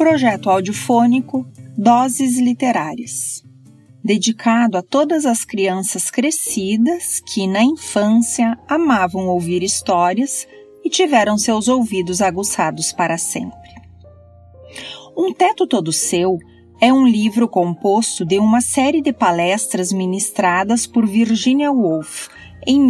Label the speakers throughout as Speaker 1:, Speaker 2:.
Speaker 1: projeto audiofônico Doses Literárias, dedicado a todas as crianças crescidas que, na infância, amavam ouvir histórias e tiveram seus ouvidos aguçados para sempre. Um Teto Todo Seu é um livro composto de uma série de palestras ministradas por Virginia Woolf em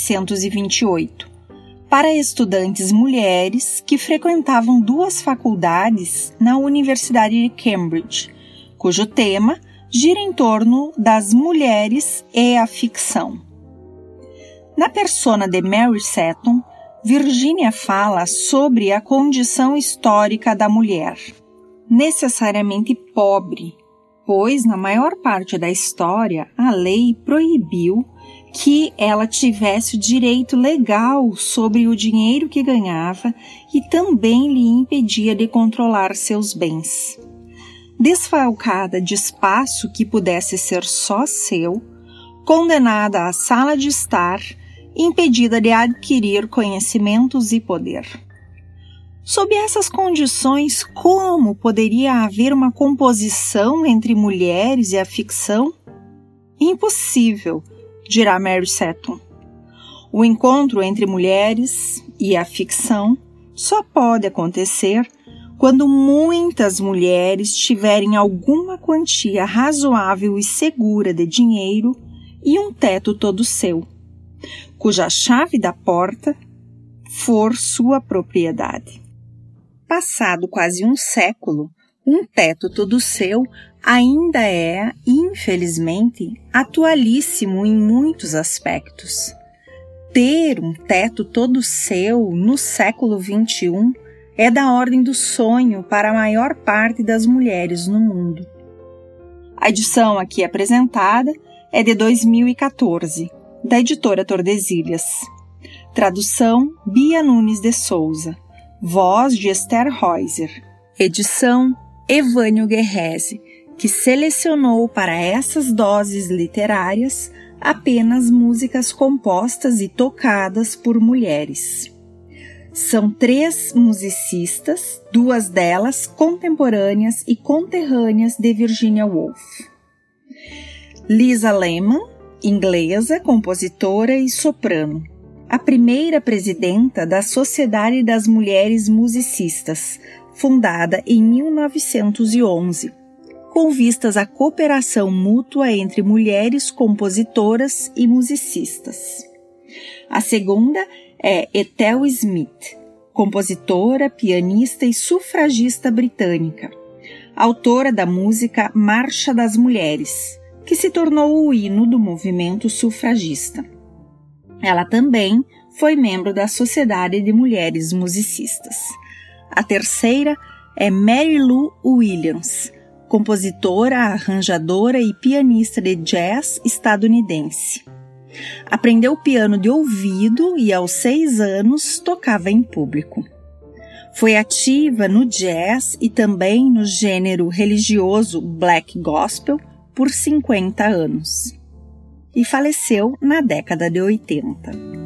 Speaker 1: 1928, para estudantes mulheres que frequentavam duas faculdades na Universidade de Cambridge, cujo tema gira em torno das mulheres e a ficção. Na persona de Mary Seton, Virginia fala sobre a condição histórica da mulher, necessariamente pobre, pois na maior parte da história a lei proibiu que ela tivesse o direito legal sobre o dinheiro que ganhava e também lhe impedia de controlar seus bens. Desfalcada de espaço que pudesse ser só seu, condenada à sala de estar, impedida de adquirir conhecimentos e poder. Sob essas condições, como poderia haver uma composição entre mulheres e a ficção? Impossível, dirá Mary Seton. O encontro entre mulheres e a ficção só pode acontecer quando muitas mulheres tiverem alguma quantia razoável e segura de dinheiro e um teto todo seu, cuja chave da porta for sua propriedade. Passado quase um século, um teto todo seu ainda é, infelizmente, atualíssimo em muitos aspectos. Ter um teto todo seu no século XXI é da ordem do sonho para a maior parte das mulheres no mundo. A edição aqui apresentada é de 2014, da editora Tordesilhas. Tradução Bia Nunes de Souza. Voz de Esther Reuser. Edição Evânio Guerrese, que selecionou para essas doses literárias apenas músicas compostas e tocadas por mulheres. São 3 musicistas, 2 delas contemporâneas e conterrâneas de Virginia Woolf. Lisa Lehman, inglesa, compositora e soprano, a primeira presidenta da Sociedade das Mulheres Musicistas, fundada em 1911, com vistas à cooperação mútua entre mulheres compositoras e musicistas. A segunda é Ethel Smith, compositora, pianista e sufragista britânica, autora da música Marcha das Mulheres, que se tornou o hino do movimento sufragista. Ela também foi membro da Sociedade de Mulheres Musicistas. A terceira é Mary Lou Williams, compositora, arranjadora e pianista de jazz estadunidense. Aprendeu piano de ouvido e, aos 6 anos, tocava em público. Foi ativa no jazz e também no gênero religioso Black Gospel por 50 anos. E faleceu na década de 80.